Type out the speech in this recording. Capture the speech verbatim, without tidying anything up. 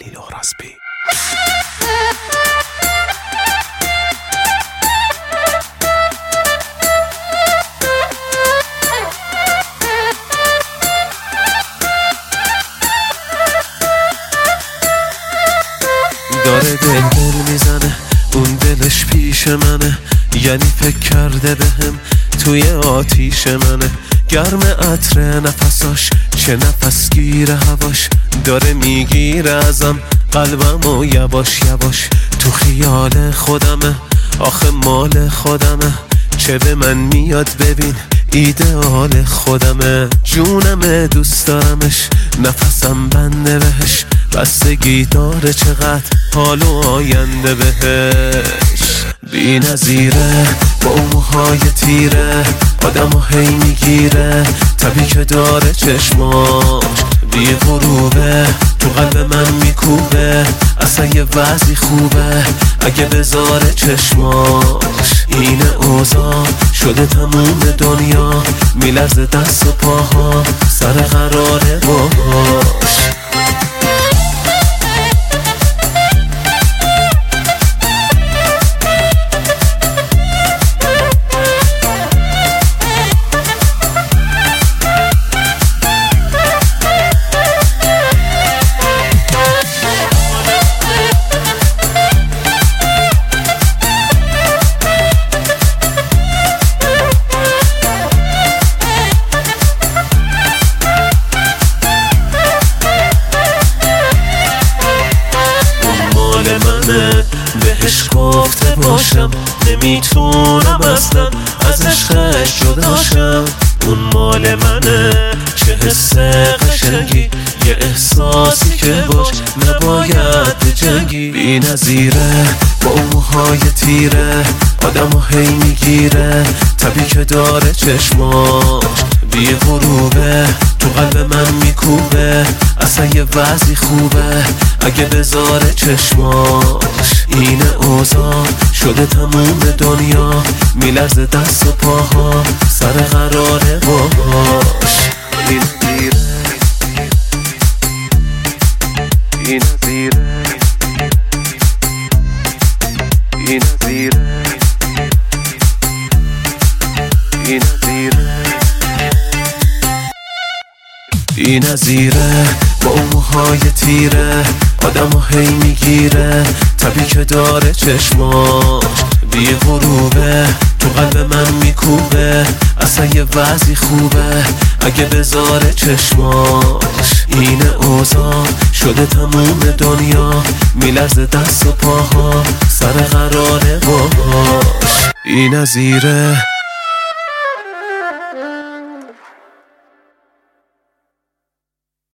خلیل اوراسپی. داره دل دل میزنه، اون دلش پیش منه، یعنی فکر کرده بهم توی آتیش منه. گرم عطر نفساش، چه نفس گیره هواش، داره میگیره ازم قلبم و یواش یواش. تو خیال خودمه، آخه مال خودمه، چه به من میاد ببین ایدئال خودمه. جونمه دوست دارمش، نفسم بنده بهش، بستگی داره چقدر حال و آینده بهش. بی نظیره با اون موهای تیره، آدمو هی میگیره، طبی که داره چشماش بی غروبه، تو قلب من میکوبه، اصلا یه وضعی خوبه اگه بذاره چشماش. این اوضاع شده تموم دنیا، میلرزه دست و پاها سر قراره باش. بهش گفته باشم نمیتونم اصلا از عشقش جداشم. اون مال منه، چه حس قشنگی، یه احساسی که باش نباید بجنگی. بی نظیره با اون موهای تیره، آدمو هی میگیره، طبی که داره چشماش بی غروبه، تو قلب من میکوبه، اصلا یه وضعی خوبه اگه بذاره چشماش. این اوضاع شده تموم دنیا، میلرزه دست و پاها سر قراره باش. این نظیره، این نظیره، این نظیره، این نظیره، بی نظیره با اون موهای تیره، آدمو هی میگیره، طبی که داره چشماش بی غروبه، تو قلب من میکوبه، اصلا یه وضعی خوبه اگه بذاره چشماش. این اوضاع شده تموم دنیا، میلرزه دست و پاها سر قراره باش. بی نظیره.